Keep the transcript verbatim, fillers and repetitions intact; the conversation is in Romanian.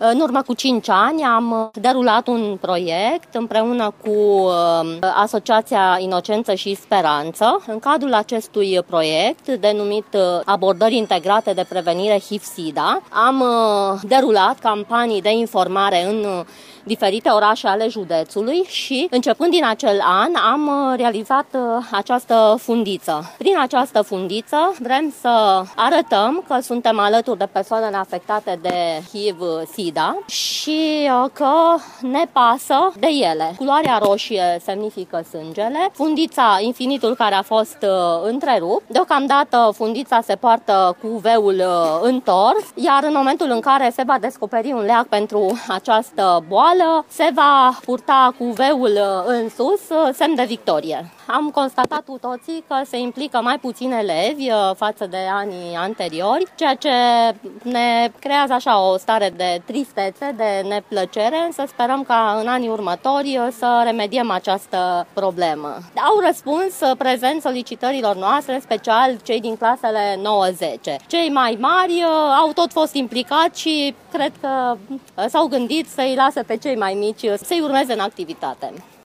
În urmă cu cinci ani am derulat un proiect împreună cu Asociația Inocență și Speranță. În cadrul acestui proiect, denumit Abordări integrate de prevenire H I V-SIDA, am derulat campanii de informare în diferite orașe ale județului și, începând din acel an, am realizat această fundiță. Prin această fundiță vrem să arătăm că suntem alături de persoanele afectate de H I V-SIDA și că ne pasă de ele. Culoarea roșie semnifică sângele, fundița infinitul care a fost întrerupt. Deocamdată fundița se poartă cu U V-ul întors, iar în momentul în care se va descoperi un leac pentru această boală, se va purta cu U V-ul în sus, semn de victorie. Am constatat cu toții că se implică mai puțini elevi față de anii anteriori, ceea ce ne creează așa o stare de tristețe, de neplăcere, însă sperăm ca în anii următori să remediem această problemă. Au răspuns prezent solicitărilor noastre, în special cei din clasele nouă zece. Cei mai mari au tot fost implicați și cred că s-au gândit să-i lasă pe cei mai mici să-i urmeze în activitate.